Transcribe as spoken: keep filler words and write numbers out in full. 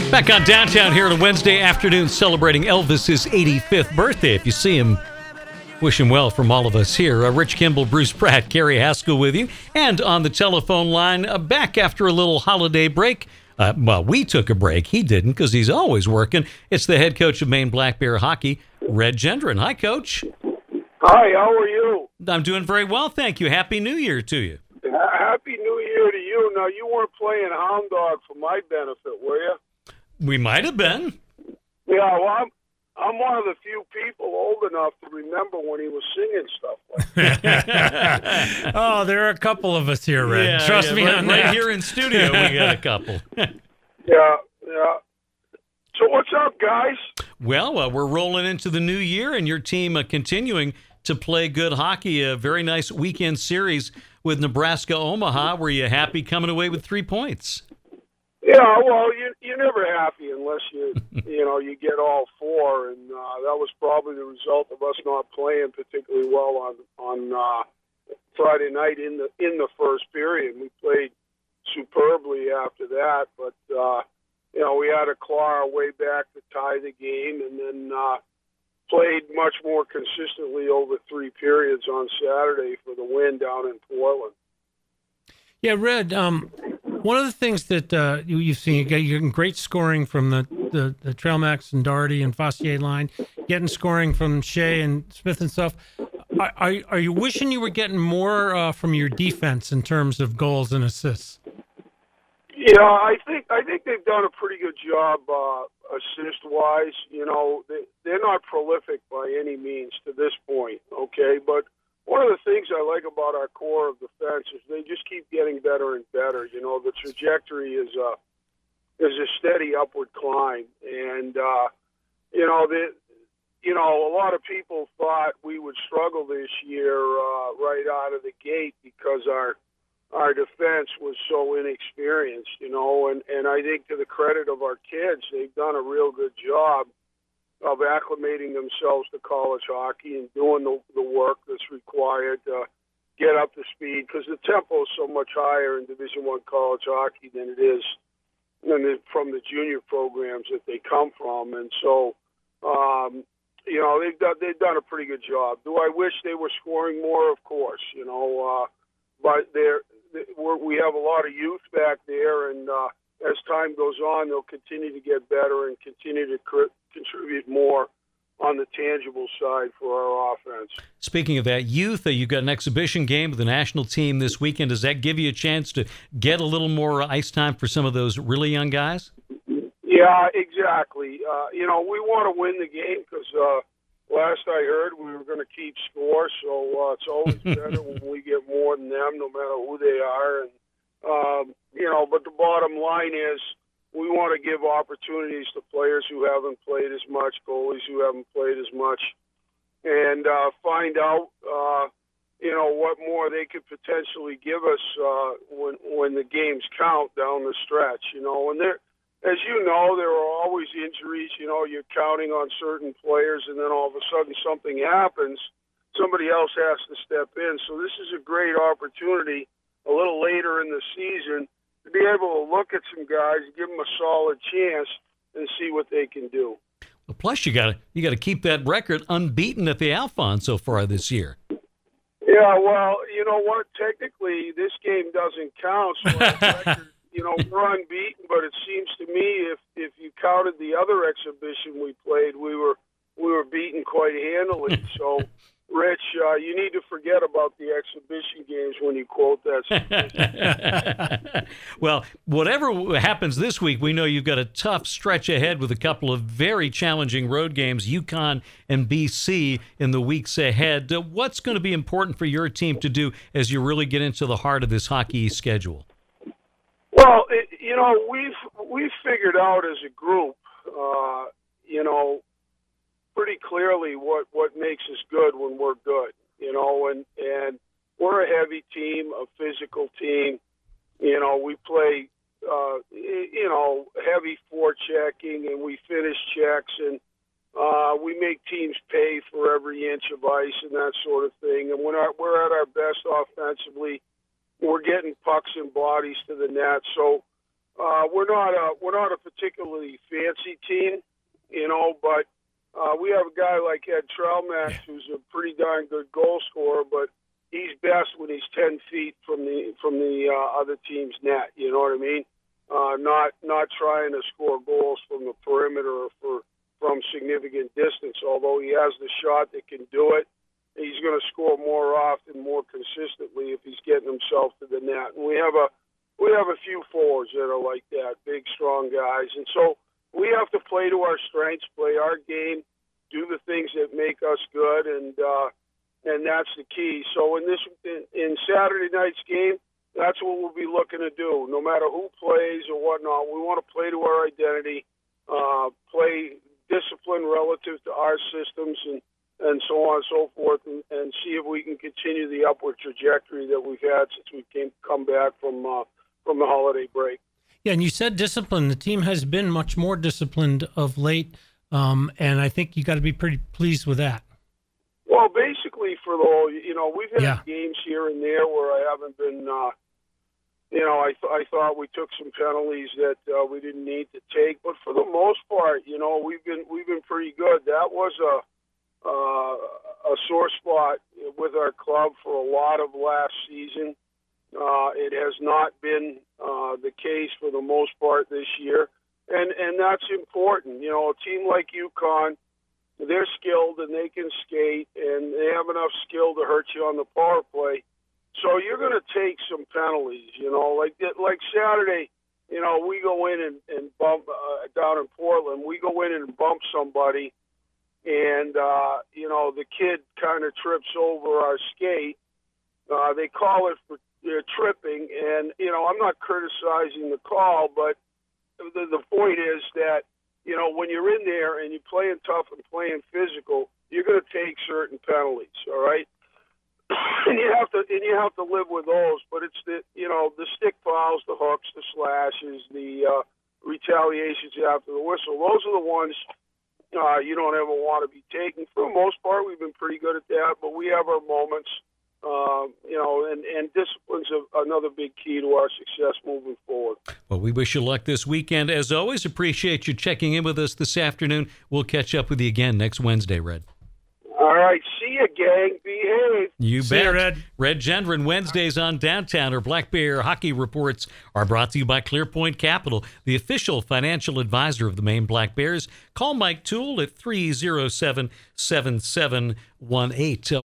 Back on Downtown here on a Wednesday afternoon celebrating Elvis's eighty-fifth birthday. If you see him, wish him well from all of us here. Uh, Rich Kimball, Bruce Pratt, Carrie Haskell with you. And on the telephone line, uh, back after a little holiday break. Uh, well, we took a break. He didn't because he's always working. It's the head coach of Maine Black Bear Hockey, Red Gendron. Hi, Coach. Hi, how are you? I'm doing very well, thank you. Happy New Year to you. Happy New Year to you. Now, you weren't playing Hound Dog for my benefit, were you? We might have been. Yeah, well, I'm, I'm one of the few people old enough to remember when he was singing stuff like that. Oh, there are a couple of us here, Red. Yeah, Trust yeah, me right, on right that. here in studio, we got a couple. Yeah, yeah. So what's up, guys? Well, uh, we're rolling into the new year, and your team uh, continuing to play good hockey. A very nice weekend series with Nebraska Omaha. Were you happy coming away with three points? Yeah, well, you, you're never happy unless you, you know, you get all four, and uh, that was probably the result of us not playing particularly well on on uh, Friday night in the in the first period. We played superbly after that, but uh, you know, we had to claw our way back to tie the game, and then uh, played much more consistently over three periods on Saturday for the win down in Portland. Yeah, Red, um, one of the things that uh, you, you've seen, you get, you're getting great scoring from the, the, the Trailmax and Doherty and Fossier line, getting scoring from Shea and Smith and stuff. Are, are, are you wishing you were getting more uh, from your defense in terms of goals and assists? Yeah, I think I think they've done a pretty good job uh, assist-wise. You know, they, they're not prolific by any means to this point, okay? But one of the things I like about our core of defense is they just keep getting better and better. You know, the trajectory is a is a steady upward climb, and uh, you know the you know a lot of people thought we would struggle this year uh, right out of the gate because our our defense was so inexperienced. You know, and and I think to the credit of our kids, they've done a real good job of acclimating themselves to college hockey and doing the, the work that's required to get up to speed, because the tempo is so much higher in Division One college hockey than it is in the, from the junior programs that they come from. And so, um, you know, they've done, they've done a pretty good job. Do I wish they were scoring more? Of course, you know, uh, but they're, they, we're, we have a lot of youth back there, and uh, as time goes on, they'll continue to get better and continue to cr- contribute more on the tangible side for our offense. Speaking of that youth, uh, you've got an exhibition game with the national team this weekend. Does that give you a chance to get a little more ice time for some of those really young guys? Yeah, exactly. Uh, you know, we want to win the game because uh, last I heard we were going to keep score, so uh, it's always better when we get more than them, no matter who they are. And um, you know, but the bottom line is, we want to give opportunities to players who haven't played as much, goalies who haven't played as much, and uh, find out, uh, you know, what more they could potentially give us uh, when when the games count down the stretch. You know, and there, as you know, there are always injuries. You know, you're counting on certain players, and then all of a sudden something happens. Somebody else has to step in. So this is a great opportunity a little later in the season to be able to look at some guys, give them a solid chance, and see what they can do. Well, plus, you got to you got to keep that record unbeaten at the Alphon so far this year. Yeah, well, you know what? Technically, this game doesn't count. So our record, you know, we're unbeaten, but it seems to me if if you counted the other exhibition we played, we were we were beaten quite handily. So. Rich, uh, you need to forget about the exhibition games when you quote that. Well, whatever happens this week, we know you've got a tough stretch ahead with a couple of very challenging road games, UConn and B C, in the weeks ahead. Uh, what's going to be important for your team to do as you really get into the heart of this hockey schedule? Well, it, you know, we've we've figured out as a group, uh, you know, pretty clearly what, what makes us good when we're good, you know, and, and we're a heavy team, a physical team. You know, we play, uh, you know, heavy forechecking, and we finish checks, and uh, we make teams pay for every inch of ice and that sort of thing. And when our, we're at our best offensively, we're getting pucks and bodies to the net. So uh, we're not a we're not a particularly fancy team, you know, but uh, we have a guy like Ed Trailmax, yeah. who's a pretty darn good goal scorer, but he's best when he's ten feet from the from the uh, other team's net. You know what I mean? Uh, not not trying to score goals from the perimeter or for from significant distance. Although he has the shot that can do it, he's going to score more often, more consistently if he's getting himself to the net. And we have a we have a few forwards that are like that, big, strong guys. And so we have to play to our strengths, play our game, do the things that make us good, and uh, and that's the key. So in this in, in Saturday night's game, that's what we'll be looking to do. No matter who plays or whatnot, we want to play to our identity, uh, play discipline relative to our systems, and, and so on and so forth, and, and see if we can continue the upward trajectory that we've had since we came come back from uh, from the holiday break. Yeah, and you said discipline. The team has been much more disciplined of late, um, and I think you got to be pretty pleased with that. Well, basically for the whole, you know, we've had yeah. games here and there where I haven't been, uh, you know, I th- I thought we took some penalties that uh, we didn't need to take, but for the most part, you know, we've been we've been pretty good. That was a uh, a sore spot with our club for a lot of last season. Uh, it has not been uh, the case for the most part this year, and and that's important. You know, a team like UConn, they're skilled and they can skate, and they have enough skill to hurt you on the power play. So you're going to take some penalties. You know, like like Saturday. You know, we go in and, and bump uh, down in Portland. We go in and bump somebody, and uh, you know the kid kind of trips over our skate. Uh, they call it for uh, tripping, and you know I'm not criticizing the call, but the, the point is that you know when you're in there and you're playing tough and playing physical, you're going to take certain penalties. All right, and you have to and you have to live with those. But it's the you know the stick fouls, the hooks, the slashes, the uh, retaliations after the whistle. Those are the ones uh, you don't ever want to be taking. For the most part, we've been pretty good at that, but we have our moments. Uh, you know, and, and discipline's a, another big key to our success moving forward. Well, we wish you luck this weekend. As always, appreciate you checking in with us this afternoon. We'll catch up with you again next Wednesday, Red. All right. See you, gang. Behave. You See bet. you, Red. Red Gendron, Wednesdays on Downtowner. Black Bear Hockey Reports are brought to you by ClearPoint Capital, the official financial advisor of the Maine Black Bears. Call Mike Toole at three oh seven, seven seven one eight.